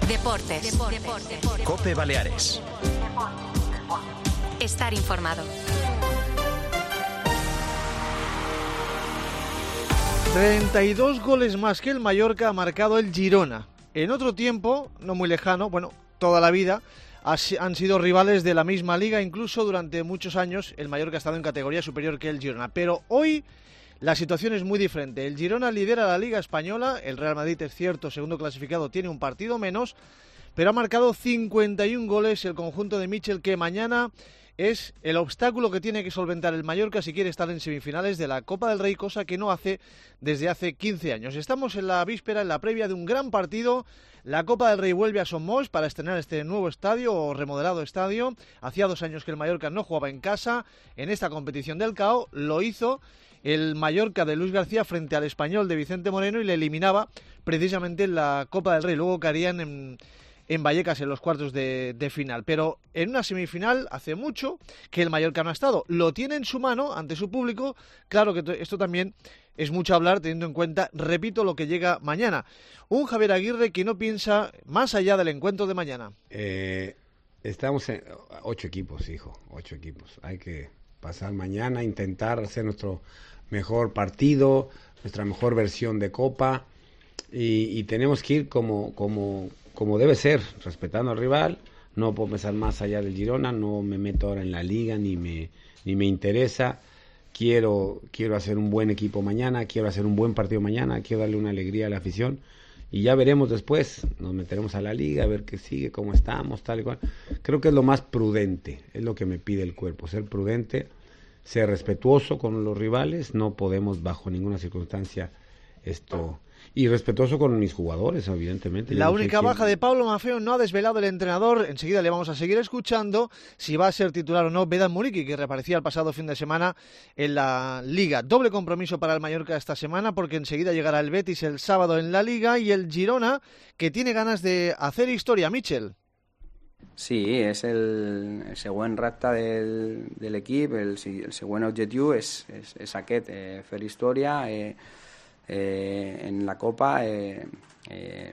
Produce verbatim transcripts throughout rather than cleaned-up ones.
Deportes. Deportes. Deportes. COPE Baleares. Estar informado. treinta y dos goles más que el Mallorca ha marcado el Girona. En otro tiempo, no muy lejano, bueno, toda la vida, han sido rivales de la misma liga, incluso durante muchos años el Mallorca ha estado en categoría superior que el Girona. Pero hoy la situación es muy diferente. El Girona lidera la Liga Española, el Real Madrid, es cierto, segundo clasificado, tiene un partido menos, pero ha marcado cincuenta y un goles el conjunto de Michel, que mañana es el obstáculo que tiene que solventar el Mallorca si quiere estar en semifinales de la Copa del Rey, cosa que no hace desde hace quince años. Estamos en la víspera, en la previa de un gran partido. La Copa del Rey vuelve a Somos para estrenar este nuevo estadio o remodelado estadio. Hacía dos años que el Mallorca no jugaba en casa en esta competición del C A O. Lo hizo el Mallorca de Luis García frente al Español de Vicente Moreno y le eliminaba precisamente en la Copa del Rey. Luego caerían en... en Vallecas en los cuartos de, de final, pero en una semifinal hace mucho que el Mallorca no ha estado. Lo tiene en su mano ante su público. Claro que esto también es mucho hablar teniendo en cuenta, repito, lo que llega mañana. Un Javier Aguirre que no piensa más allá del encuentro de mañana. Eh, estamos en ocho equipos, hijo, ocho equipos. Hay que pasar mañana, intentar hacer nuestro mejor partido, nuestra mejor versión de Copa y, y tenemos que ir como... como como debe ser, respetando al rival. No puedo pensar más allá del Girona, no me meto ahora en la liga, ni me ni me interesa. Quiero quiero hacer un buen equipo mañana, quiero hacer un buen partido mañana, quiero darle una alegría a la afición y ya veremos después, nos meteremos a la liga, a ver qué sigue, cómo estamos, tal y cual. Creo que es lo más prudente, es lo que me pide el cuerpo, ser prudente, ser respetuoso con los rivales, no podemos bajo ninguna circunstancia esto... Y respetuoso con mis jugadores, evidentemente. La no única sé baja quién... de Pablo Maffeo no ha desvelado el entrenador. Enseguida le vamos a seguir escuchando si va a ser titular o no Vedat Muriqi, que reaparecía el pasado fin de semana en la Liga. Doble compromiso para el Mallorca esta semana, porque enseguida llegará el Betis el sábado en la Liga y el Girona, que tiene ganas de hacer historia. Michel. Sí, és el, el següent repte del, de l'equip, el, el següent objectiu és, és, és aquest, eh, fer història, eh, Eh, en la Copa eh, eh,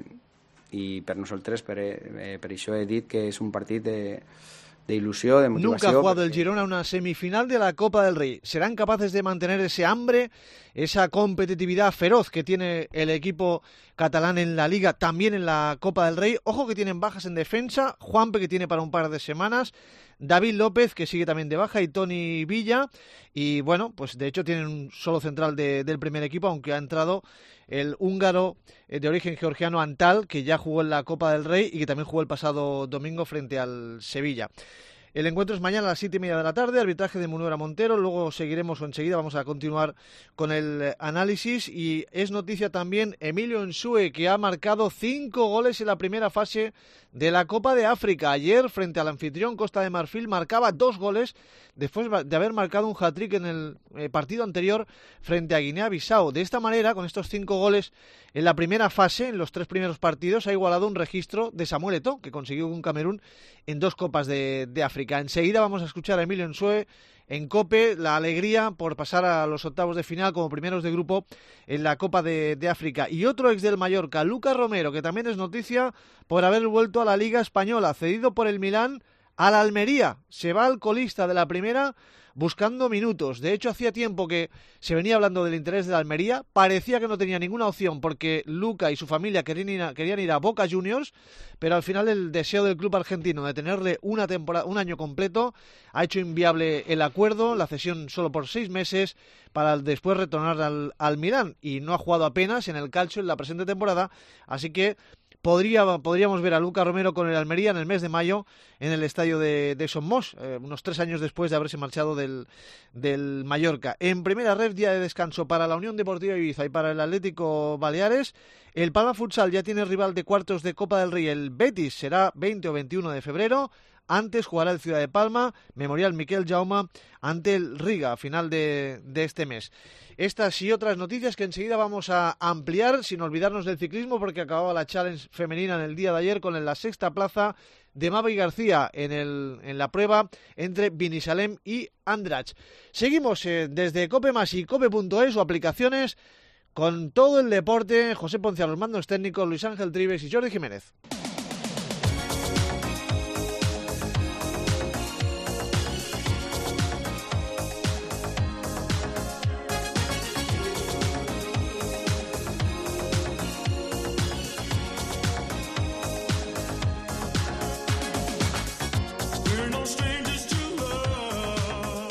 i per nosaltres per, eh, per això he dit que és un partit de, de ilusión, de motivación. Nunca ha jugado el Girona una semifinal de la Copa del Rey. ¿Serán capaces de mantener ese hambre, esa competitividad feroz que tiene el equipo catalán en la Liga, también en la Copa del Rey? Ojo que tienen bajas en defensa, Juanpe que tiene para un par de semanas, David López que sigue también de baja y Toni Villa, y bueno, pues de hecho tienen un solo central de, del primer equipo, aunque ha entrado el húngaro de origen georgiano Antal, que ya jugó en la Copa del Rey y que también jugó el pasado domingo frente al Sevilla. El encuentro es mañana a las siete y media de la tarde, arbitraje de Munuera Montero, luego seguiremos o enseguida vamos a continuar con el análisis y es noticia también Emilio Nsue, que ha marcado cinco goles en la primera fase de la Copa de África. Ayer, frente al anfitrión Costa de Marfil, marcaba dos goles después de haber marcado un hat-trick en el eh, partido anterior frente a Guinea-Bissau. De esta manera, con estos cinco goles en la primera fase, en los tres primeros partidos, ha igualado un registro de Samuel Eto'o, que consiguió un Camerún en dos Copas de, de África. Enseguida vamos a escuchar a Emilio Nsue en COPE, la alegría por pasar a los octavos de final como primeros de grupo en la Copa de, de África. Y otro ex del Mallorca, Lucas Romero, que también es noticia por haber vuelto a la Liga Española, cedido por el Milán a la Almería. Se va al colista de la primera buscando minutos. De hecho, hacía tiempo que se venía hablando del interés de la Almería. Parecía que no tenía ninguna opción porque Luca y su familia querían ir a, querían ir a Boca Juniors, pero al final el deseo del club argentino de tenerle una temporada, un año completo ha hecho inviable el acuerdo, la cesión solo por seis meses para después retornar al, al Milán, y no ha jugado apenas en el calcio en la presente temporada, así que Podría, podríamos ver a Lucas Romero con el Almería en el mes de mayo en el estadio de, de Somos, eh, unos tres años después de haberse marchado del, del Mallorca. En primera red, día de descanso para la Unión Deportiva Ibiza y para el Atlético Baleares. El Palma Futsal ya tiene rival de cuartos de Copa del Rey. El Betis será veinte o veintiuno de febrero. Antes jugará el Ciudad de Palma, Memorial Miquel Jaume, ante el Riga a final de, de este mes. Estas y otras noticias que enseguida vamos a ampliar, sin olvidarnos del ciclismo, porque acababa la Challenge femenina en el día de ayer con la sexta plaza de Mavi García en, el, en la prueba entre Binissalem y Andratx. Seguimos eh, desde Cope Más y Cope punto es o aplicaciones con todo el deporte. José Ponce a los mandos técnicos, Luis Ángel Trives y Jordi Jiménez.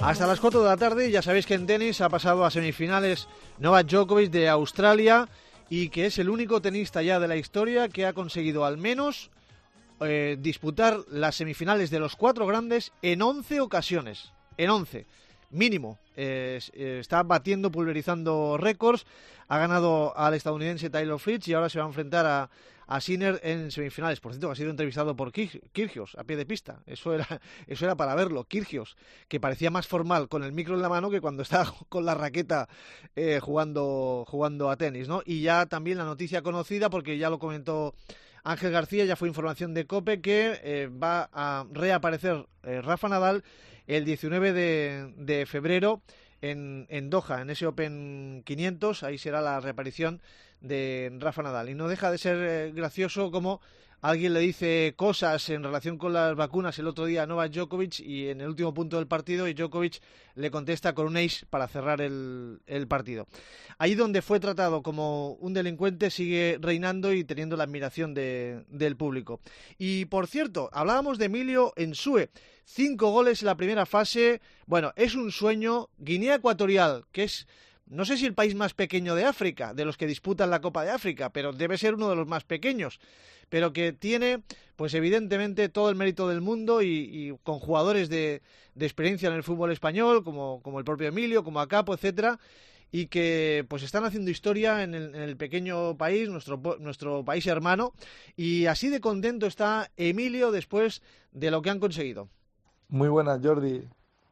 Hasta las cuatro de la tarde, ya sabéis que en tenis ha pasado a semifinales Novak Djokovic de Australia y que es el único tenista ya de la historia que ha conseguido al menos eh, disputar las semifinales de los cuatro grandes en once ocasiones. En once, mínimo. Eh, eh, está batiendo, pulverizando récords. Ha ganado al estadounidense Taylor Fritz y ahora se va a enfrentar a, a Sinner en semifinales. Por cierto, que ha sido entrevistado por Kyrgios a pie de pista. Eso era, eso era para verlo. Kyrgios, que parecía más formal con el micro en la mano que cuando estaba con la raqueta eh, jugando, jugando a tenis, ¿no? Y ya también la noticia conocida, porque ya lo comentó Ángel García, ya fue información de COPE, que eh, va a reaparecer eh, Rafa Nadal el diecinueve de febrero en, en Doha, en ese Open quinientos. Ahí será la reaparición de Rafa Nadal. Y no deja de ser eh, gracioso como alguien le dice cosas en relación con las vacunas el otro día a Novak Djokovic y en el último punto del partido y Djokovic le contesta con un ace para cerrar el, el partido. Ahí donde fue tratado como un delincuente sigue reinando y teniendo la admiración de, del público. Y por cierto, hablábamos de Emilio Nsue, cinco goles en la primera fase. Bueno, es un sueño. Guinea Ecuatorial, que es, no sé si el país más pequeño de África, de los que disputan la Copa de África, pero debe ser uno de los más pequeños, pero que tiene, pues evidentemente, todo el mérito del mundo y, y con jugadores de, de experiencia en el fútbol español, como, como el propio Emilio, como Acapo, etcétera, y que pues están haciendo historia en el, en el pequeño país, nuestro, nuestro país hermano, y así de contento está Emilio después de lo que han conseguido. Muy buenas, Jordi.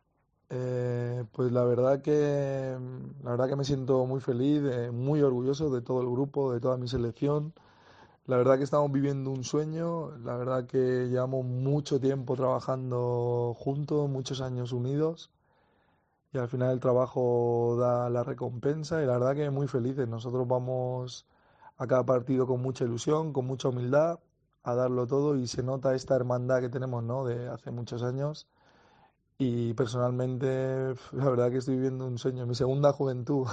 Eh, pues la verdad que la verdad que me siento muy feliz, eh, muy orgulloso de todo el grupo, de toda mi selección. La verdad que estamos viviendo un sueño, la verdad que llevamos mucho tiempo trabajando juntos, muchos años unidos y al final el trabajo da la recompensa y la verdad que muy felices. Nosotros vamos a cada partido con mucha ilusión, con mucha humildad, a darlo todo y se nota esta hermandad que tenemos, ¿no?, de hace muchos años. Y personalmente, la verdad que estoy viviendo un sueño, mi segunda juventud.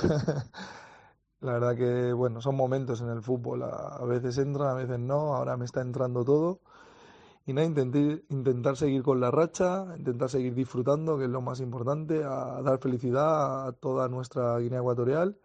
La verdad que, bueno, son momentos en el fútbol, a, a veces entran, a veces no, ahora me está entrando todo. Y nada, intenté, intentar seguir con la racha, intentar seguir disfrutando, que es lo más importante, a dar felicidad a toda nuestra Guinea Ecuatorial.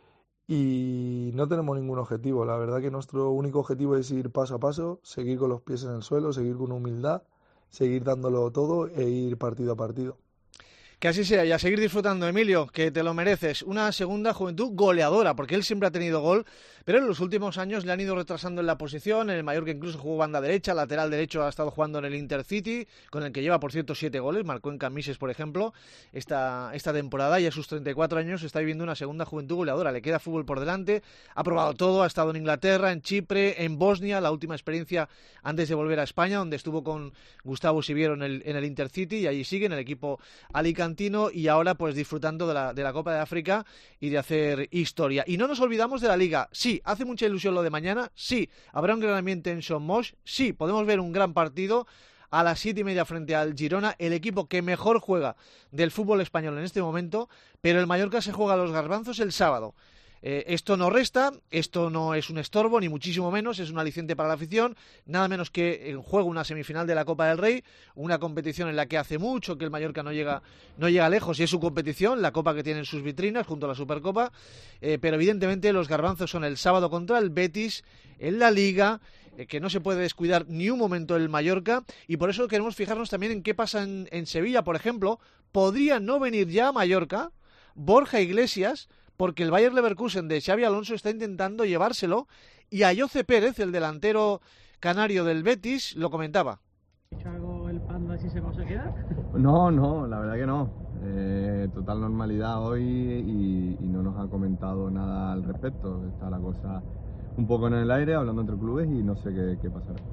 Y no tenemos ningún objetivo, la verdad que nuestro único objetivo es ir paso a paso, seguir con los pies en el suelo, seguir con humildad, seguir dándolo todo e ir partido a partido. Que así sea, y a seguir disfrutando, Emilio, que te lo mereces. Una segunda juventud goleadora, porque él siempre ha tenido gol, pero en los últimos años le han ido retrasando en la posición. En el Mallorca incluso jugó banda derecha, lateral derecho ha estado jugando en el Intercity, con el que lleva, por cierto, siete goles, marcó en Camises, por ejemplo, esta, esta temporada, y a sus treinta y cuatro años está viviendo una segunda juventud goleadora. Le queda fútbol por delante, ha probado todo, ha estado en Inglaterra, en Chipre, en Bosnia, la última experiencia antes de volver a España, donde estuvo con Gustavo Siviero en el, en el Intercity, y allí sigue en el equipo alicantino, y ahora pues disfrutando de la, de la Copa de África y de hacer historia. Y no nos olvidamos de la Liga. Sí, hace mucha ilusión lo de mañana. Sí, habrá un gran ambiente en Son Moix. Sí, podemos ver un gran partido a las siete y media frente al Girona, el equipo que mejor juega del fútbol español en este momento, pero el Mallorca se juega a los garbanzos el sábado. Eh, esto no resta, esto no es un estorbo, ni muchísimo menos, es un aliciente para la afición, nada menos que en juego una semifinal de la Copa del Rey, una competición en la que hace mucho que el Mallorca no llega, no llega lejos, y es su competición, la Copa que tiene en sus vitrinas junto a la Supercopa, eh, pero evidentemente los garbanzos son el sábado contra el Betis, en la Liga, eh, que no se puede descuidar ni un momento el Mallorca, y por eso queremos fijarnos también en qué pasa en, en Sevilla, por ejemplo. Podría no venir ya a Mallorca Borja Iglesias, porque el Bayer Leverkusen de Xabi Alonso está intentando llevárselo, y Ayoce Pérez, el delantero canario del Betis, lo comentaba. ¿Ha hecho algo el Panda si se va a quedar? No, no, la verdad que no. Eh, total normalidad hoy y, y no nos ha comentado nada al respecto. Está la cosa un poco en el aire, hablando entre clubes, y no sé qué, qué pasará.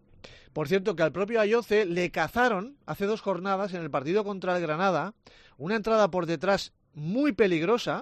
Por cierto, que al propio Ayoce le cazaron hace dos jornadas en el partido contra el Granada una entrada por detrás muy peligrosa,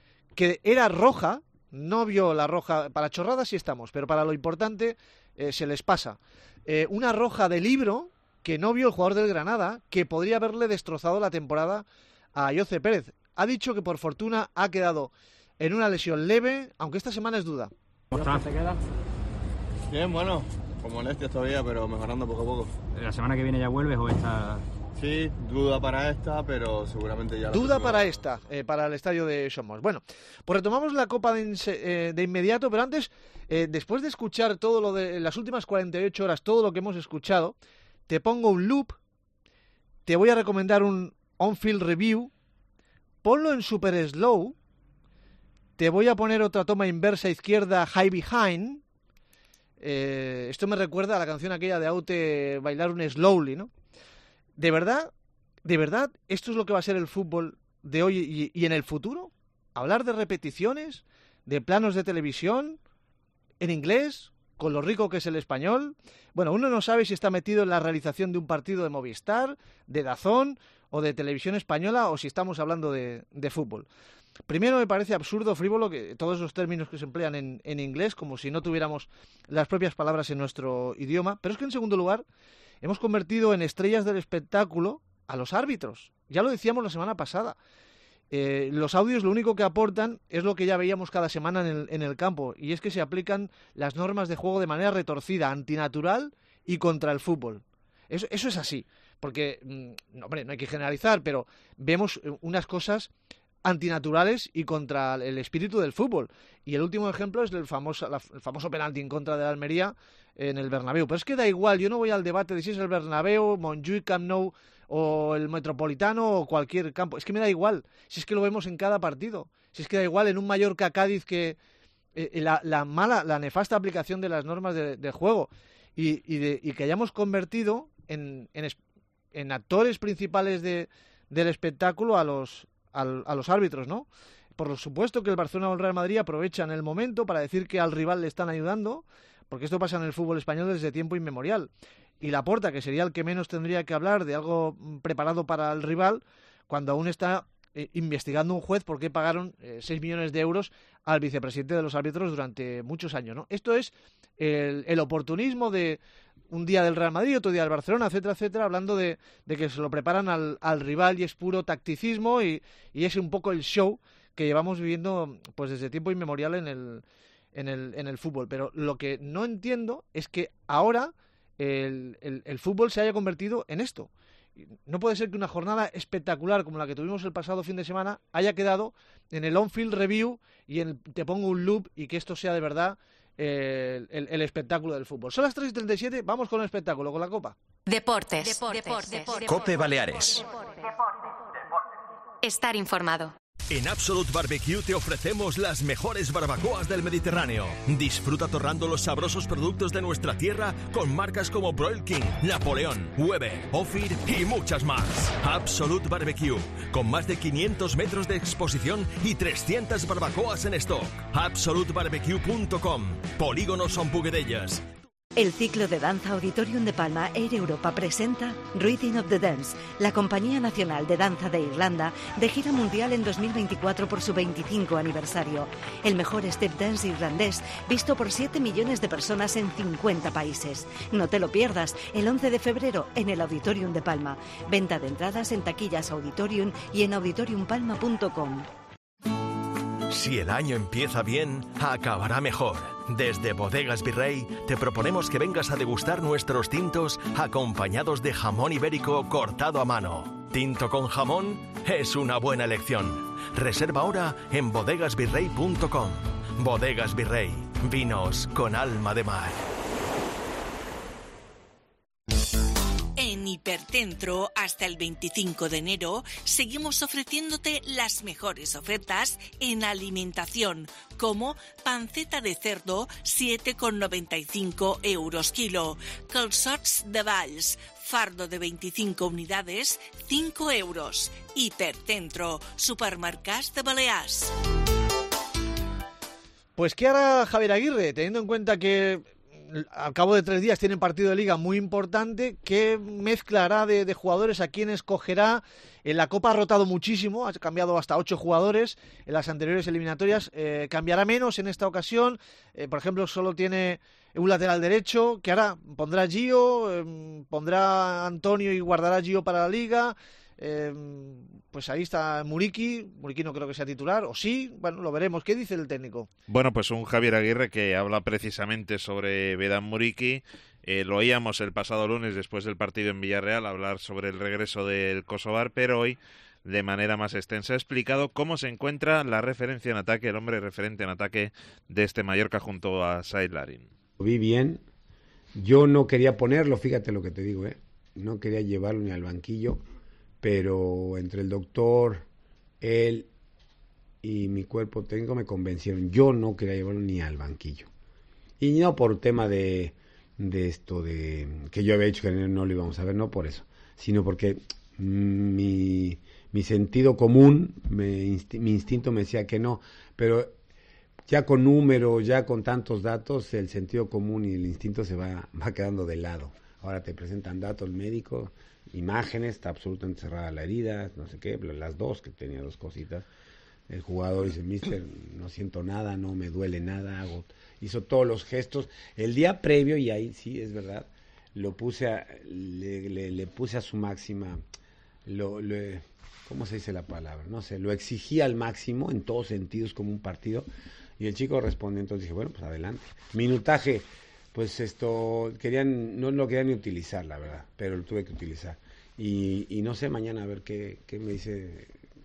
que era roja, no vio la roja, para chorradas sí estamos, pero para lo importante eh, se les pasa. Eh, una roja de libro que no vio el jugador del Granada, que podría haberle destrozado la temporada a Ayoce Pérez. Ha dicho que por fortuna ha quedado en una lesión leve, aunque esta semana es duda. ¿Cómo estás? ¿Te quedas? Bien, bueno, con molestias todavía, pero mejorando poco a poco. ¿La semana que viene ya vuelves o esta...? Sí, duda para esta, pero seguramente ya... Duda próxima... para esta, eh, para el estadio de Somos. Bueno, pues retomamos la Copa de, eh, de inmediato, pero antes, eh, después de escuchar todo lo de las últimas cuarenta y ocho horas, todo lo que hemos escuchado, te pongo un loop, te voy a recomendar un on-field review, ponlo en super slow, te voy a poner otra toma inversa izquierda, high behind. Eh, esto me recuerda a la canción aquella de Aute, bailar un slowly, ¿no? De verdad, de verdad, esto es lo que va a ser el fútbol de hoy y, y en el futuro. Hablar de repeticiones, de planos de televisión, en inglés, con lo rico que es el español. Bueno, uno no sabe si está metido en la realización de un partido de Movistar, de DAZN o de Televisión Española, o si estamos hablando de, de fútbol. Primero, me parece absurdo, frívolo, que todos los términos que se emplean en, en inglés, como si no tuviéramos las propias palabras en nuestro idioma. Pero es que, en segundo lugar, hemos convertido en estrellas del espectáculo a los árbitros. Ya lo decíamos la semana pasada. Eh, los audios lo único que aportan es lo que ya veíamos cada semana en el, en el campo, y es que se aplican las normas de juego de manera retorcida, antinatural y contra el fútbol. Eso, eso es así, porque, mm, hombre, no hay que generalizar, pero vemos unas cosas antinaturales y contra el espíritu del fútbol. Y el último ejemplo es el famoso, la, el famoso penalti en contra de la Almería en el Bernabéu. Pero es que da igual, yo no voy al debate de si es el Bernabéu, Montjuïc, Camp Nou o el Metropolitano o cualquier campo. Es que me da igual, si es que lo vemos en cada partido. Si es que da igual en un Mallorca-Cádiz que eh, la, la mala, la nefasta aplicación de las normas de, de juego y, y, de, y que hayamos convertido en, en, en actores principales de, del espectáculo a los Al, a los árbitros, ¿no? Por supuesto que el Barcelona o el Real Madrid aprovechan el momento para decir que al rival le están ayudando, porque esto pasa en el fútbol español desde tiempo inmemorial. Y Laporta, que sería el que menos tendría que hablar de algo preparado para el rival, cuando aún está eh, investigando un juez por qué pagaron eh, seis millones de euros al vicepresidente de los árbitros durante muchos años, ¿no? Esto es el, el oportunismo de un día del Real Madrid, otro día del Barcelona, etcétera, etcétera, hablando de, de que se lo preparan al, al rival y es puro tacticismo y, y es un poco el show que llevamos viviendo pues desde tiempo inmemorial en el, en el, en el fútbol. Pero lo que no entiendo es que ahora el, el, el fútbol se haya convertido en esto. No puede ser que una jornada espectacular como la que tuvimos el pasado fin de semana haya quedado en el on-field review y en el, te pongo un loop y que esto sea de verdad El, el, el espectáculo del fútbol. Son las tres y treinta y siete, vamos con el espectáculo, con la Copa. Deportes. Deportes. Deportes. Deportes. Cope Baleares. Estar informado. En Absolute Barbecue te ofrecemos las mejores barbacoas del Mediterráneo. Disfruta torrando los sabrosos productos de nuestra tierra con marcas como Broil King, Napoleón, Weber, Ophir y muchas más. Absolute Barbecue, con más de quinientos metros de exposición y trescientas barbacoas en stock. absolute barbecue punto com. Polígono Son Puguedellas. El ciclo de danza Auditorium de Palma Air Europa presenta Rhythm of the Dance, la compañía nacional de danza de Irlanda, de gira mundial en dos mil veinticuatro por su veinticinco aniversario. El mejor step dance irlandés, visto por siete millones de personas en cincuenta países. No te lo pierdas, el once de febrero en el Auditorium de Palma. Venta de entradas en taquillas Auditorium y en auditorium palma punto com. Si el año empieza bien, acabará mejor. Desde Bodegas Virrey te proponemos que vengas a degustar nuestros tintos acompañados de jamón ibérico cortado a mano. Tinto con jamón es una buena elección. Reserva ahora en bodegas virrey punto com. Bodegas Virrey, vinos con alma de mar. En Hipercentro, hasta el veinticinco de enero, seguimos ofreciéndote las mejores ofertas en alimentación, como panceta de cerdo, siete con noventa y cinco euros kilo, calçots de Valls, fardo de veinticinco unidades, cinco euros. Hipercentro, supermercats de Balears. Pues ¿qué hará Javier Aguirre, teniendo en cuenta que al cabo de tres días tienen partido de liga muy importante? ¿Qué mezcla hará de, de jugadores? ¿A quién escogerá? En la Copa ha rotado muchísimo, ha cambiado hasta ocho jugadores en las anteriores eliminatorias. Eh, ¿Cambiará menos en esta ocasión? Eh, por ejemplo, solo tiene un lateral derecho. ¿Qué hará? ¿Pondrá a Gio? Eh, ¿Pondrá a Antonio y guardará a Gio para la liga? Eh, pues ahí está Muriqui. Muriqui no creo que sea titular, o sí, bueno, lo veremos. ¿Qué dice el técnico? Bueno, pues un Javier Aguirre que habla precisamente sobre Vedan Muriqui, Eh, lo oíamos el pasado lunes después del partido en Villarreal hablar sobre el regreso del Kosovar, pero hoy de manera más extensa ha explicado cómo se encuentra la referencia en ataque, el hombre referente en ataque de este Mallorca junto a Said Larin. Lo vi bien, yo no quería ponerlo, fíjate lo que te digo, ¿eh? No quería llevarlo ni al banquillo, pero entre el doctor, él y mi cuerpo técnico me convencieron, yo no quería llevarlo ni al banquillo. Y no por tema de, de esto, de que yo había dicho que no lo íbamos a ver, no por eso, sino porque mi, mi sentido común, me, mi instinto me decía que no, pero ya con números, ya con tantos datos, el sentido común y el instinto se va, va quedando de lado. Ahora te presentan datos médicos, imágenes, está absolutamente cerrada la herida, no sé qué, las dos, que tenía dos cositas. El jugador dice, mister, no siento nada, no me duele nada, hago, hizo todos los gestos. El día previo, y ahí sí, es verdad, lo puse a, le, le, le puse a su máxima, lo, le, ¿cómo se dice la palabra? No sé, lo exigí al máximo, en todos sentidos, como un partido, y el chico respondió, entonces dije, bueno, pues adelante. Minutaje, pues esto, querían, no lo querían ni utilizar, la verdad, pero lo tuve que utilizar. Y, y no sé, mañana a ver qué, qué me dice.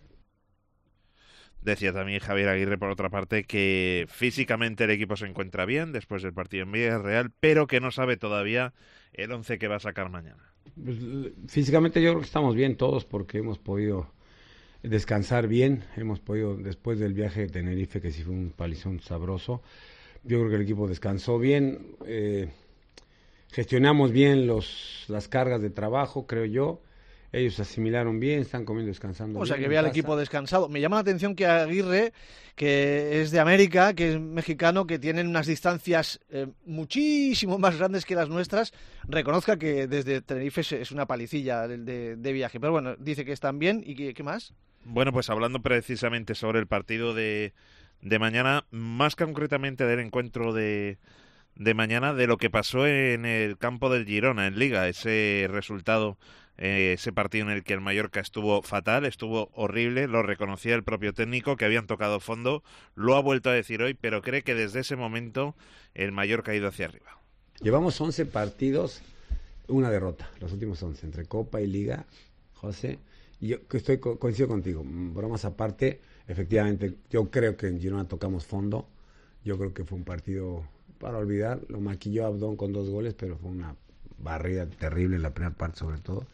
Decía también Javier Aguirre, por otra parte, que físicamente el equipo se encuentra bien después del partido en Villarreal, pero que no sabe todavía el once que va a sacar mañana. Pues, físicamente yo creo que estamos bien todos porque hemos podido descansar bien, hemos podido, después del viaje de Tenerife, que sí fue un palizón sabroso, yo creo que el equipo descansó bien, eh, gestionamos bien los las cargas de trabajo, creo yo. Ellos asimilaron bien, están comiendo, descansando. O sea, bien que vea al equipo descansado. Me llama la atención que Aguirre, que es de América, que es mexicano, que tienen unas distancias eh, muchísimo más grandes que las nuestras, reconozca que desde Tenerife es una palicilla de, de, de viaje. Pero bueno, dice que están bien. ¿Y qué, qué más? Bueno, pues hablando precisamente sobre el partido de, de mañana, más concretamente del encuentro de... de mañana, de lo que pasó en el campo del Girona, en Liga, ese resultado, eh, ese partido en el que el Mallorca estuvo fatal, estuvo horrible, lo reconocía el propio técnico, que habían tocado fondo, lo ha vuelto a decir hoy, pero cree que desde ese momento el Mallorca ha ido hacia arriba. Llevamos once partidos, una derrota, los últimos once, entre Copa y Liga, José, y yo estoy co- coincido contigo, bromas aparte, efectivamente, yo creo que en Girona tocamos fondo, yo creo que fue un partido para olvidar, lo maquilló Abdón con dos goles, pero fue una barrida terrible en la primera parte sobre todo.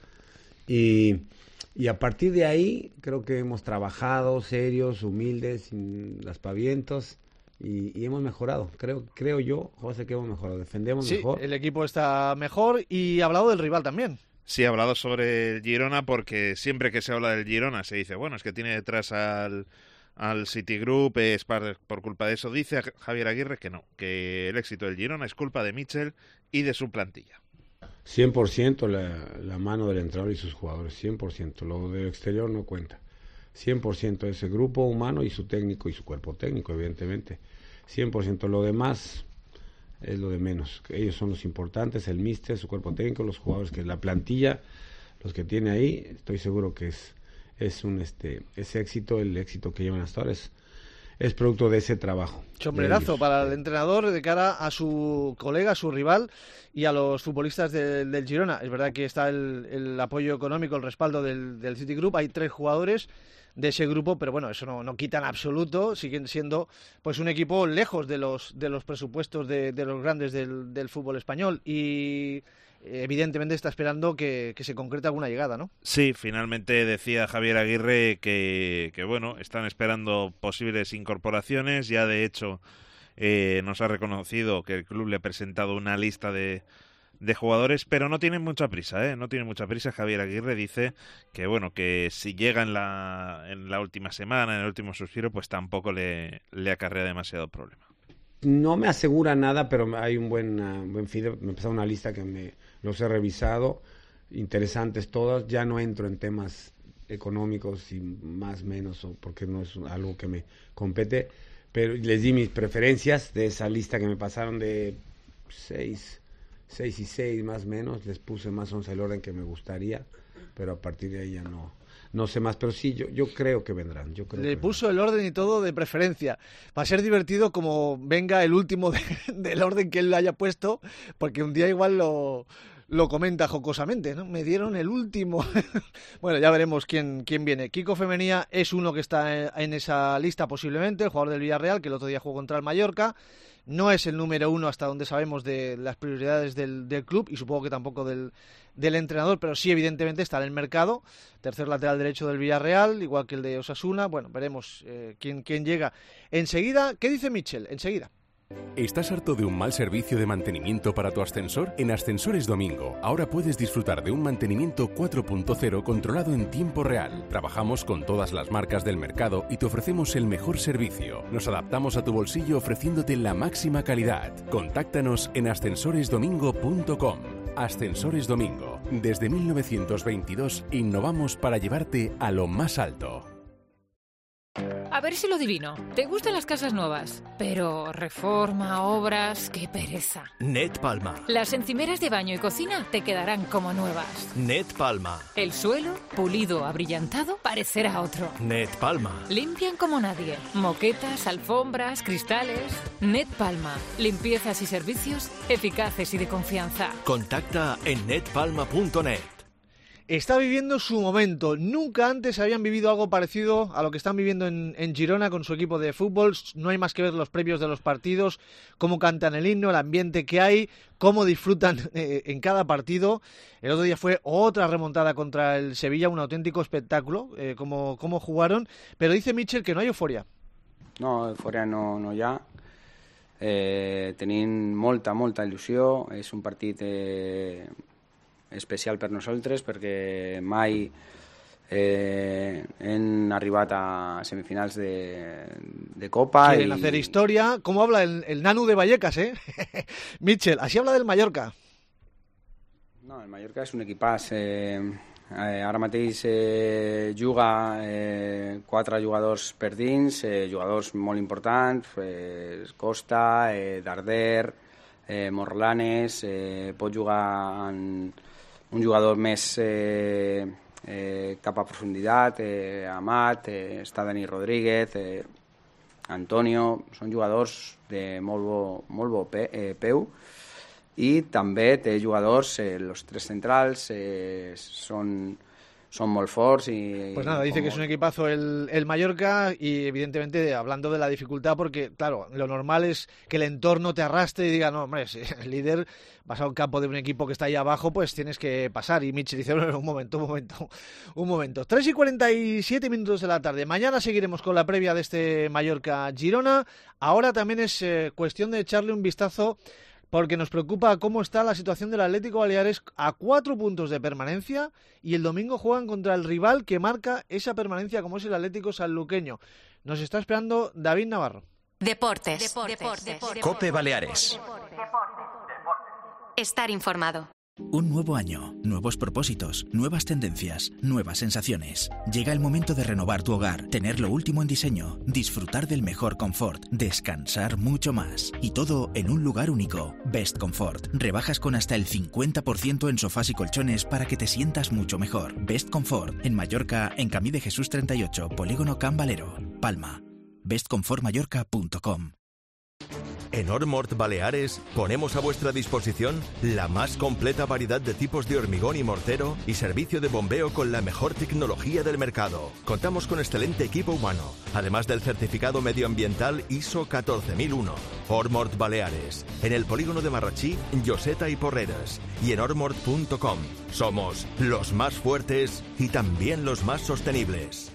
Y, y a partir de ahí creo que hemos trabajado serios, humildes, sin aspavientos y, y hemos mejorado. Creo creo yo, José, que hemos mejorado. Defendemos sí, mejor. El equipo está mejor y ha hablado del rival también. Sí, ha hablado sobre el Girona porque siempre que se habla del Girona se dice, bueno, es que tiene detrás al... al Citigroup, es por, por culpa de eso. Dice Javier Aguirre que no, que el éxito del Girona es culpa de Mitchell y de su plantilla. cien por ciento la, la mano del entrenador y sus jugadores, cien por ciento. Lo del exterior no cuenta. cien por ciento ese grupo humano y su técnico y su cuerpo técnico, evidentemente. cien por ciento lo demás es lo de menos. Ellos son los importantes, el míster, su cuerpo técnico, los jugadores, que la plantilla, los que tiene ahí, estoy seguro que es es un este ese éxito, el éxito que llevan hasta ahora es, es producto de ese trabajo. Sombrerazo para el entrenador de cara a su colega, a su rival y a los futbolistas de, del Girona. Es verdad que está el, el apoyo económico, el respaldo del, del Citigroup. Hay tres jugadores de ese grupo, pero bueno, eso no, no quita en absoluto. Siguen siendo pues un equipo lejos de los de los presupuestos de, de los grandes del, del fútbol español y evidentemente está esperando que, que se concrete alguna llegada, ¿no? Sí, finalmente decía Javier Aguirre que, que bueno, están esperando posibles incorporaciones. Ya de hecho eh, nos ha reconocido que el club le ha presentado una lista de, de jugadores, pero no tienen mucha prisa, ¿eh? No tiene mucha prisa. Javier Aguirre dice que bueno, que si llega en la, en la última semana, en el último suspiro, pues tampoco le, le acarrea demasiado problema. No me asegura nada, pero hay un buen, uh, buen feedback. Me empezó una lista que me los he revisado, interesantes todas. Ya no entro en temas económicos y más menos, o porque no es algo que me compete, pero les di mis preferencias de esa lista que me pasaron de seis, seis y seis más o menos. Les puse más o menos el orden que me gustaría, pero a partir de ahí ya no, no sé más, pero sí, yo, yo creo que vendrán. Yo creo Le que puso el orden y todo de preferencia. Va a ser divertido como venga el último de, del orden que él le haya puesto, porque un día igual lo, lo comenta jocosamente, ¿no? Me dieron el último. Bueno, ya veremos quién, quién viene. Kiko Femenía es uno que está en esa lista posiblemente, el jugador del Villarreal, que el otro día jugó contra el Mallorca. No es el número uno hasta donde sabemos de las prioridades del, del club y supongo que tampoco del, del entrenador, pero sí evidentemente está en el mercado. Tercer lateral derecho del Villarreal, igual que el de Osasuna. Bueno, veremos eh, quién, quién llega. Enseguida, ¿qué dice Mitchell? Enseguida. ¿Estás harto de un mal servicio de mantenimiento para tu ascensor? En Ascensores Domingo, ahora puedes disfrutar de un mantenimiento cuatro punto cero controlado en tiempo real. Trabajamos con todas las marcas del mercado y te ofrecemos el mejor servicio. Nos adaptamos a tu bolsillo ofreciéndote la máxima calidad. Contáctanos en ascensores domingo punto com. Ascensores Domingo. Desde mil novecientos veintidós innovamos para llevarte a lo más alto. A ver si lo adivino. ¿Te gustan las casas nuevas? Pero reforma, obras, qué pereza. Net Palma. Las encimeras de baño y cocina te quedarán como nuevas. Net Palma. El suelo, pulido, abrillantado, parecerá otro. Net Palma. Limpian como nadie. Moquetas, alfombras, cristales. Net Palma. Limpiezas y servicios eficaces y de confianza. Contacta en net palma punto net. Está viviendo su momento. Nunca antes habían vivido algo parecido a lo que están viviendo en, en Girona con su equipo de fútbol. No hay más que ver los previos de los partidos, cómo cantan el himno, el ambiente que hay, cómo disfrutan eh, en cada partido. El otro día fue otra remontada contra el Sevilla, un auténtico espectáculo, eh, cómo, cómo jugaron. Pero dice Mitchell que no hay euforia. No, euforia no, no hi ha. Eh, tenim molta, molta il·lusió. És un partit... Eh, especial per nosaltres perquè mai eh, hem arribat a semifinals de, de Copa. Quieren y... hacer historia. ¿Cómo habla el, el Nanu de Vallecas, eh? Mitchell, así habla del Mallorca. No, el Mallorca és un equipàs. Eh, eh, ara mateix eh, juga eh, quatre jugadors per dins, eh, jugadors molt importants, eh, Costa, eh, Darder, eh, Morlanes, eh, pot jugar en un jugador més eh, eh, cap a profunditat, eh, Amat, eh, està Dani Rodríguez, eh, Antonio, són jugadors de molt bo, molt bo pe, eh, peu, i també té jugadors, eh, los tres centrals, eh, són... son muy forts y... Pues nada, dice como... que es un equipazo el, el Mallorca y evidentemente hablando de la dificultad porque, claro, lo normal es que el entorno te arrastre y diga, no, hombre, si el líder vas a un campo de un equipo que está ahí abajo, pues tienes que pasar. Y Mitchell dice, bueno, un momento, un momento, un momento. tres y cuarenta y siete minutos de la tarde. Mañana seguiremos con la previa de este Mallorca-Girona. Ahora también es eh, cuestión de echarle un vistazo porque nos preocupa cómo está la situación del Atlético Baleares a cuatro puntos de permanencia y el domingo juegan contra el rival que marca esa permanencia como es el Atlético sanluqueño. Nos está esperando David Navarro. Deportes. Deportes. Deportes. Deportes. Cope Baleares. Estar informado. Un nuevo año, nuevos propósitos, nuevas tendencias, nuevas sensaciones. Llega el momento de renovar tu hogar, tener lo último en diseño, disfrutar del mejor confort, descansar mucho más. Y todo en un lugar único. Best Comfort. Rebajas con hasta el cincuenta por ciento en sofás y colchones para que te sientas mucho mejor. Best Comfort. En Mallorca, en Camí de Jesús treinta y ocho, Polígono Can Valero, Palma. best comfort mallorca punto com. En Ormort Baleares ponemos a vuestra disposición la más completa variedad de tipos de hormigón y mortero y servicio de bombeo con la mejor tecnología del mercado. Contamos con excelente equipo humano, además del certificado medioambiental I S O catorce mil uno. Ormort Baleares, en el polígono de Marrachí, Lloseta y Porreres, y en ormort punto com. Somos los más fuertes y también los más sostenibles.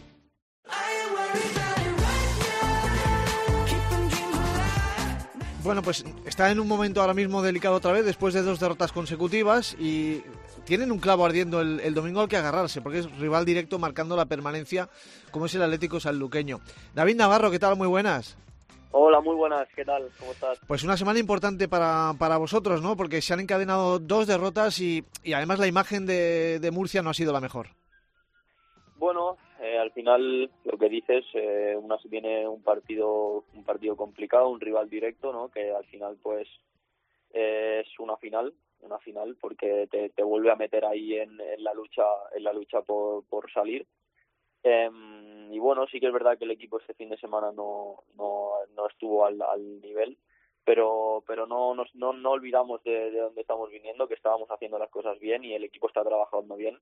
Bueno, pues está en un momento ahora mismo delicado otra vez, después de dos derrotas consecutivas y tienen un clavo ardiendo el, el domingo al que agarrarse, porque es rival directo marcando la permanencia, como es el Atlético sanluqueño. David Navarro, ¿qué tal? Muy buenas. Hola, muy buenas, ¿qué tal? ¿Cómo estás? Pues una semana importante para, para vosotros, ¿no? Porque se han encadenado dos derrotas y, y además la imagen de, de Murcia no ha sido la mejor. Bueno, eh, al final lo que dices, eh, una se viene un partido un partido complicado, un rival directo, ¿no? Que al final pues eh, es una final, una final porque te, te vuelve a meter ahí en, en la lucha en la lucha por, por salir Eh, y bueno, sí que es verdad que el equipo este fin de semana no no, no estuvo al, al nivel, pero pero no nos, no, no olvidamos de, de dónde estamos viniendo, que estábamos haciendo las cosas bien y el equipo está trabajando bien.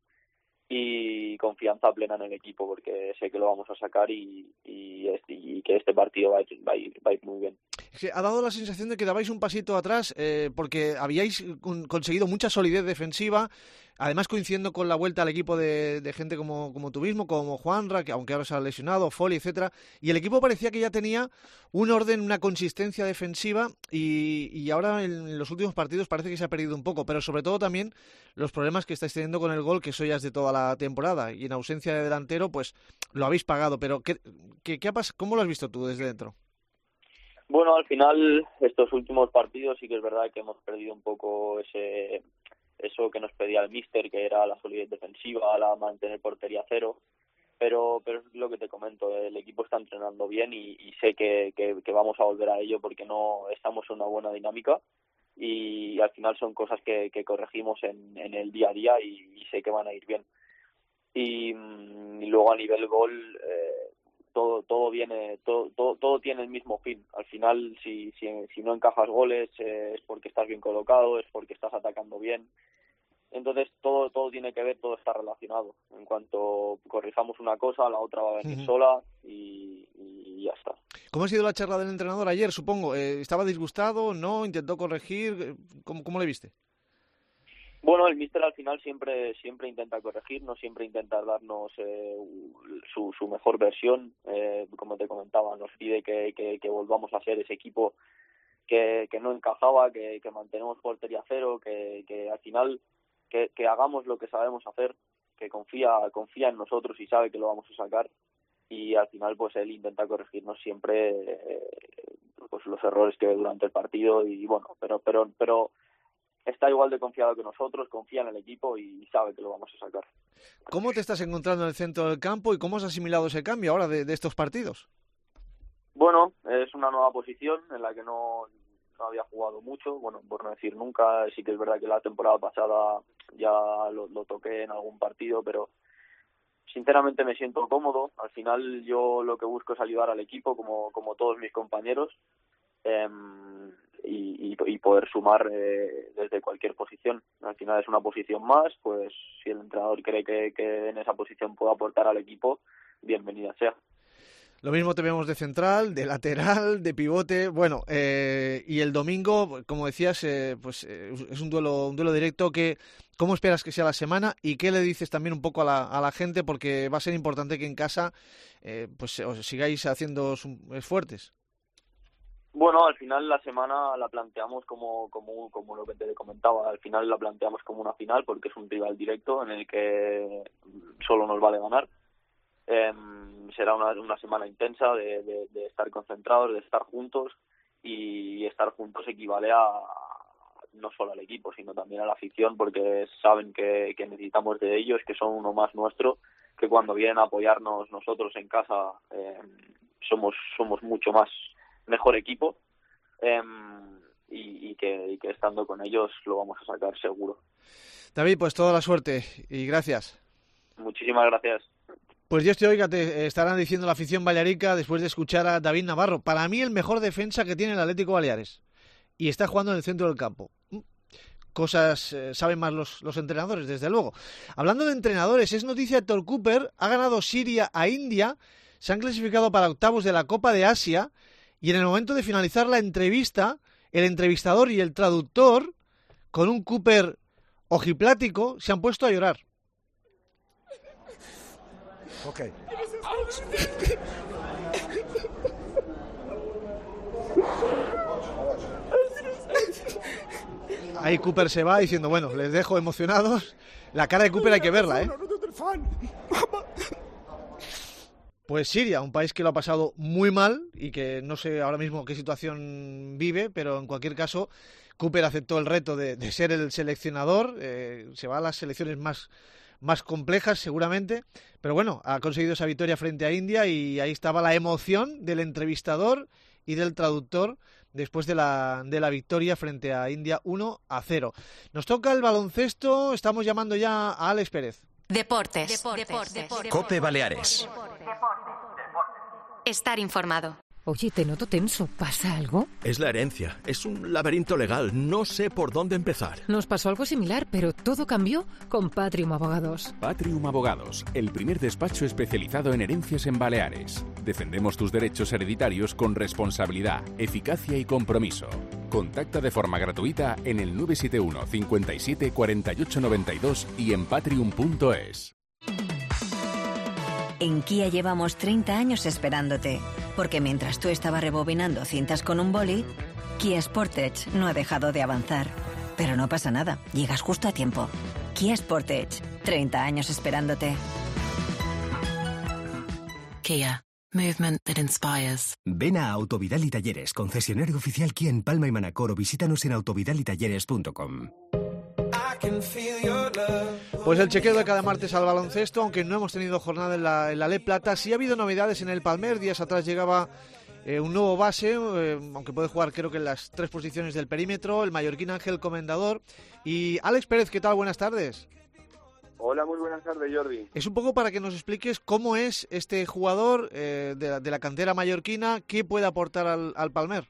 Y confianza plena en el equipo porque sé que lo vamos a sacar y, y, y que este partido va a, ir, va, a ir, va a ir muy bien. Ha dado la sensación de que dabais un pasito atrás eh, porque habíais conseguido mucha solidez defensiva, además coincidiendo con la vuelta al equipo de, de gente como, como tú mismo, como Juanra, que aunque ahora se ha lesionado, Foley, etcétera, y el equipo parecía que ya tenía un orden, una consistencia defensiva y, y ahora en los últimos partidos parece que se ha perdido un poco, pero sobre todo también los problemas que estáis teniendo con el gol, que eso ya es de toda la temporada, y en ausencia de delantero pues lo habéis pagado, pero ¿qué, qué, qué ha pas- ¿cómo lo has visto tú desde dentro? Bueno, al final, estos últimos partidos sí que es verdad que hemos perdido un poco ese eso que nos pedía el míster, que era la solidez defensiva, la mantener portería cero, pero pero es lo que te comento, el equipo está entrenando bien y, y sé que, que, que vamos a volver a ello porque no estamos en una buena dinámica y al final son cosas que, que corregimos en, en el día a día y, y sé que van a ir bien. Y, y luego a nivel gol... Eh, todo todo viene todo, todo todo tiene el mismo fin. Al final si si, si no encajas goles eh, es porque estás bien colocado, es porque estás atacando bien. Entonces todo todo tiene que ver, todo está relacionado. En cuanto corrijamos una cosa, la otra va a venir uh-huh. sola y, y ya está. ¿Cómo ha sido la charla del entrenador ayer, supongo? Eh, ¿Estaba disgustado? ¿No? ¿Intentó corregir? ¿Cómo, cómo le viste? Bueno, el míster al final siempre siempre intenta corregirnos, siempre intenta darnos eh, su, su mejor versión. Eh, como te comentaba, nos pide que, que, que volvamos a ser ese equipo que, que no encajaba, que, que mantenemos portería cero, que, que al final que, que hagamos lo que sabemos hacer, que confía confía en nosotros y sabe que lo vamos a sacar. Y al final pues él intenta corregirnos siempre eh, pues los errores que ve durante el partido y bueno, pero pero pero está igual de confiado que nosotros, confía en el equipo y sabe que lo vamos a sacar. ¿Cómo te estás encontrando en el centro del campo y cómo has asimilado ese cambio ahora de, de estos partidos? Bueno, es una nueva posición en la que no, no había jugado mucho, bueno, por no decir nunca. Sí que es verdad que la temporada pasada ya lo, lo toqué en algún partido, pero sinceramente me siento cómodo. Al final yo lo que busco es ayudar al equipo como, como todos mis compañeros. Eh, Y, y, y poder sumar eh, desde cualquier posición. Al final es una posición más, pues si el entrenador cree que, que en esa posición puede aportar al equipo, bienvenida sea. Lo mismo te vemos de central, de lateral, de pivote, bueno, eh, y el domingo, como decías, eh, pues eh, es un duelo un duelo directo. Que ¿cómo esperas que sea la semana y qué le dices también un poco a la, a la gente? Porque va a ser importante que en casa eh, pues os sigáis haciendo fuertes. Bueno, al final la semana la planteamos como, como como lo que te comentaba, al final la planteamos como una final porque es un rival directo en el que solo nos vale ganar. Eh, será una, una semana intensa de, de, de estar concentrados, de estar juntos y estar juntos equivale a no solo al equipo sino también a la afición porque saben que, que necesitamos de ellos, que son uno más nuestro, que cuando vienen a apoyarnos nosotros en casa eh, somos somos mucho más mejor equipo eh, y, y, que, y que estando con ellos lo vamos a sacar seguro. David, pues toda la suerte y gracias. Muchísimas gracias. Pues Dios te oiga, te estarán diciendo la afición balearica después de escuchar a David Navarro. Para mí el mejor defensa que tiene el Atlético Baleares y está jugando en el centro del campo. Cosas eh, saben más los, los entrenadores, desde luego. Hablando de entrenadores, es noticia de Héctor Cúper, ha ganado Siria a India, se han clasificado para octavos de la Copa de Asia. Y en el momento de finalizar la entrevista, el entrevistador y el traductor, con un Cúper ojiplático, se han puesto a llorar. Ok. Ahí Cúper se va diciendo, bueno, les dejo emocionados. La cara de Cúper hay que verla, ¿eh? Pues Siria, un país que lo ha pasado muy mal y que no sé ahora mismo qué situación vive, pero en cualquier caso Cúper aceptó el reto de, de ser el seleccionador, eh, se va a las selecciones más, más complejas seguramente, pero bueno, ha conseguido esa victoria frente a India y ahí estaba la emoción del entrevistador y del traductor después de la, de la victoria frente a India uno a cero. Nos toca el baloncesto, estamos llamando ya a Alex Pérez. Deportes. Deportes. Deportes. COPE Baleares. Estar informado. Oye, te noto tenso. ¿Pasa algo? Es la herencia. Es un laberinto legal. No sé por dónde empezar. Nos pasó algo similar, pero todo cambió con Patrium Abogados. Patrium Abogados, el primer despacho especializado en herencias en Baleares. Defendemos tus derechos hereditarios con responsabilidad, eficacia y compromiso. Contacta de forma gratuita en el nueve siete uno cincuenta y siete cuarenta y ocho noventa y dos y en patrium punto es. En Kia llevamos treinta años esperándote, porque mientras tú estabas rebobinando cintas con un boli, Kia Sportage no ha dejado de avanzar. Pero no pasa nada, llegas justo a tiempo. Kia Sportage, treinta años esperándote. Kia, movement that inspires. Ven a Autovidal y Talleres, concesionario oficial Kia en Palma y Manacor, o visítanos en autovidalitalleres punto com. Pues el chequeo de cada martes al baloncesto, aunque no hemos tenido jornada en la, en la Le Plata, sí ha habido novedades en el Palmer. Días atrás llegaba eh, un nuevo base, eh, aunque puede jugar creo que en las tres posiciones del perímetro, el mallorquín Ángel Comendador. Y Alex Pérez, ¿qué tal? Buenas tardes. Hola, muy buenas tardes, Jordi. Es un poco para que nos expliques cómo es este jugador eh, de, la, de la cantera mallorquina, qué puede aportar al, al Palmer.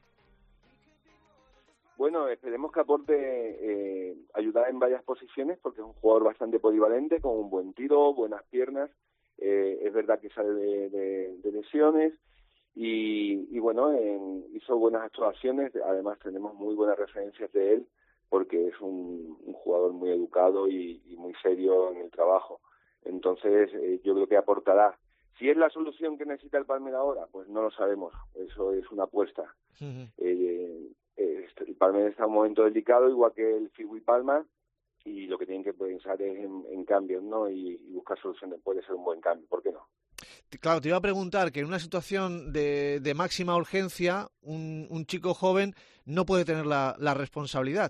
Bueno, esperemos que aporte eh, ayudar en varias posiciones, porque es un jugador bastante polivalente, con un buen tiro, buenas piernas. Eh, es verdad que sale de, de, de lesiones y, y bueno, en, hizo buenas actuaciones. Además, tenemos muy buenas referencias de él, porque es un, un jugador muy educado y, y muy serio en el trabajo. Entonces, eh, yo creo que aportará. Si es la solución que necesita el Palmer ahora, pues no lo sabemos. Eso es una apuesta. Uh-huh. Eh, El Palmer está en un momento delicado, igual que el Figu y Palma, y lo que tienen que pensar es en, en cambios, ¿no? Y, y buscar soluciones. Puede ser un buen cambio, ¿por qué no? Claro, te iba a preguntar que en una situación de, de máxima urgencia, un, un chico joven no puede tener la, la responsabilidad.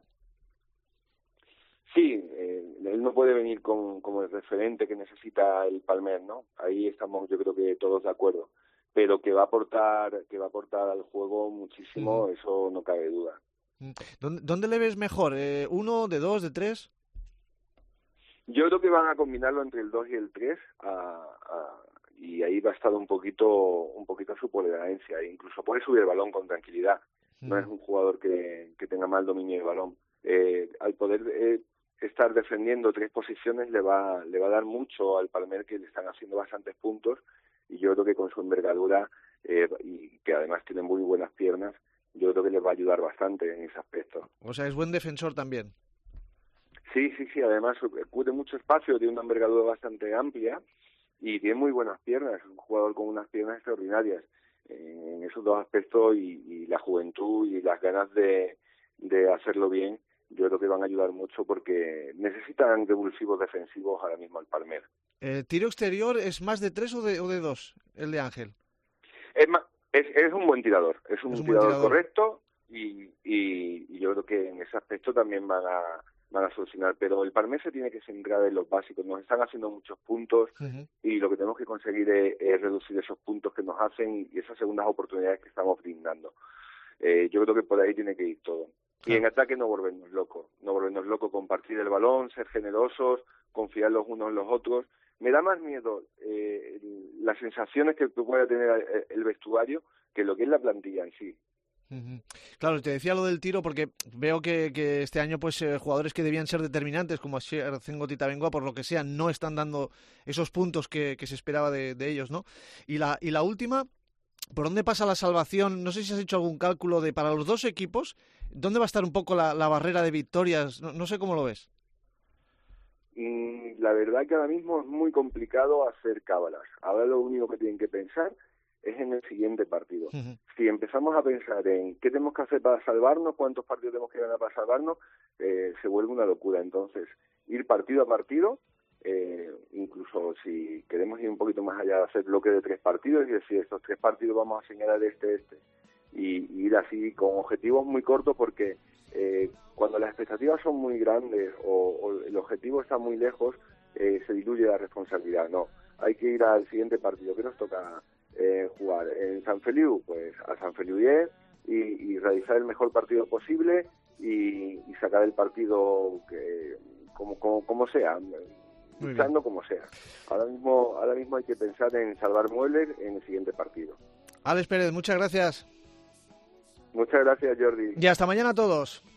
Sí, eh, él no puede venir con, como el referente que necesita el Palmer, ¿no? Ahí estamos, yo creo que todos de acuerdo. Pero que va a aportar, que va a aportar al juego muchísimo, uh-huh. Eso no cabe duda. ¿Dónde, dónde le ves mejor? ¿Eh, ¿Uno, de dos, de tres? Yo creo que van a combinarlo entre el dos y el tres, a, a, y ahí va a estar un poquito, un poquito su polivalencia. E incluso puede subir el balón con tranquilidad. Uh-huh. No es un jugador que, que tenga mal dominio del balón. Eh, al poder eh, estar defendiendo tres posiciones le va, le va a dar mucho al Palmer, que le están haciendo bastantes puntos. Y yo creo que con su envergadura eh, y que además tiene muy buenas piernas, yo creo que les va a ayudar bastante en ese aspecto. O sea, es buen defensor también. Sí, sí, sí, además cubre mucho espacio, tiene una envergadura bastante amplia y tiene muy buenas piernas, es un jugador con unas piernas extraordinarias eh, en esos dos aspectos y, y la juventud y las ganas de, de hacerlo bien, yo creo que van a ayudar mucho porque necesitan revulsivos defensivos ahora mismo al Palmer. ¿El tiro exterior es más de tres o de, o de dos, el de Ángel? Es, más, es, es un buen tirador, es un, es un tirador, tirador correcto y, y, y yo creo que en ese aspecto también van a, van a solucionar. Pero el Palmer se tiene que centrar en los básicos, nos están haciendo muchos puntos uh-huh. y lo que tenemos que conseguir es, es reducir esos puntos que nos hacen y esas segundas oportunidades que estamos brindando. Eh, yo creo que por ahí tiene que ir todo. Y en ataque no volvernos locos, no volvernos locos, compartir el balón, ser generosos, confiar los unos en los otros. Me da más miedo eh, las sensaciones que pueda tener el vestuario que lo que es la plantilla en sí. Uh-huh. Claro, te decía lo del tiro porque veo que, que este año pues eh, jugadores que debían ser determinantes como Asier Zengotita Bengoa, por lo que sea, no están dando esos puntos que, que se esperaba de, de ellos, ¿no? Y la, y la última, ¿por dónde pasa la salvación? No sé si has hecho algún cálculo de para los dos equipos, ¿dónde va a estar un poco la, la barrera de victorias? No, no sé cómo lo ves. Mm, la verdad que ahora mismo es muy complicado hacer cábalas. Ahora lo único que tienen que pensar es en el siguiente partido. Uh-huh. Si empezamos a pensar en qué tenemos que hacer para salvarnos, cuántos partidos tenemos que ganar para salvarnos, eh, se vuelve una locura. Entonces, ir partido a partido, eh, incluso si queremos ir un poquito más allá de hacer bloque de tres partidos y decir, estos tres partidos vamos a señalar este, este, y, y ir así con objetivos muy cortos porque eh, cuando las expectativas son muy grandes o, o el objetivo está muy lejos, eh, se diluye la responsabilidad. No, hay que ir al siguiente partido. ¿Qué nos toca eh, jugar? En San Feliu, pues a San Feliu diez y, y realizar el mejor partido posible y, y sacar el partido que como, como, como sea. luchando como sea. Ahora mismo, ahora mismo hay que pensar en salvar muebles en el siguiente partido. Alex Pérez, muchas gracias. Muchas gracias, Jordi. Y hasta mañana a todos.